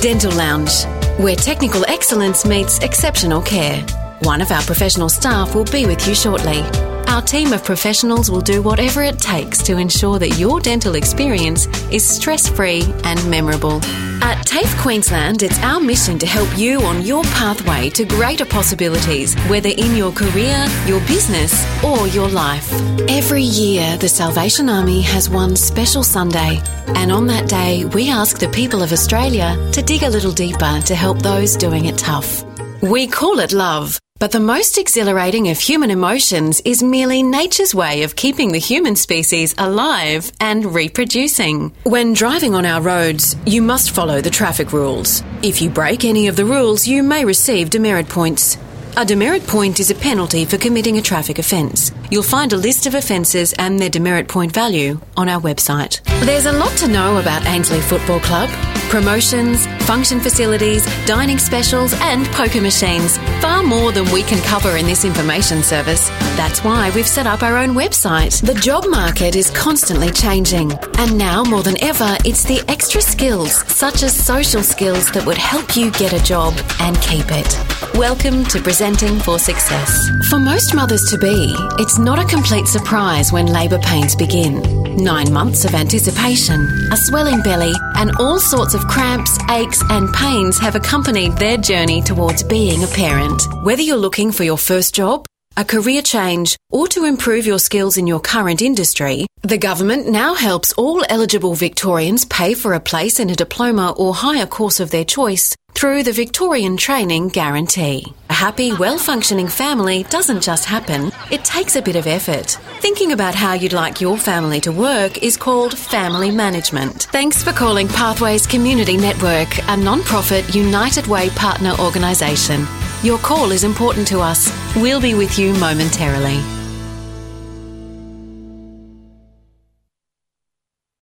Dental Lounge, where technical excellence meets exceptional care. One of our professional staff will be with you shortly. Our team of professionals will do whatever it takes to ensure that your dental experience is stress-free and memorable. At TAFE Queensland, it's our mission to help you on your pathway to greater possibilities, whether in your career, your business, or your life. Every year, the Salvation Army has one special Sunday, and on that day, we ask the people of Australia to dig a little deeper to help those doing it tough. We call it love. But the most exhilarating of human emotions is merely nature's way of keeping the human species alive and reproducing. When driving on our roads, you must follow the traffic rules. If you break any of the rules, you may receive demerit points. A demerit point is a penalty for committing a traffic offence. You'll find a list of offences and their demerit point value on our website. There's a lot to know about Ainslie Football Club. Promotions, function facilities, dining specials and poker machines. Far more than we can cover in this information service. That's why we've set up our own website. The job market is constantly changing. And now more than ever, it's the extra skills, such as social skills, that would help you get a job and keep it. Welcome to Presenting for Success. For most mothers-to-be, it's not a complete surprise when labour pains begin. 9 months of anticipation, a swelling belly, and all sorts of cramps, aches and pains have accompanied their journey towards being a parent. Whether you're looking for your first job, a career change, or to improve your skills in your current industry, the government now helps all eligible Victorians pay for a place in a diploma or higher course of their choice through the Victorian Training Guarantee. A happy, well-functioning family doesn't just happen, it takes a bit of effort. Thinking about how you'd like your family to work is called family management. Thanks for calling Pathways Community Network, a non-profit United Way partner organisation. Your call is important to us. We'll be with you momentarily.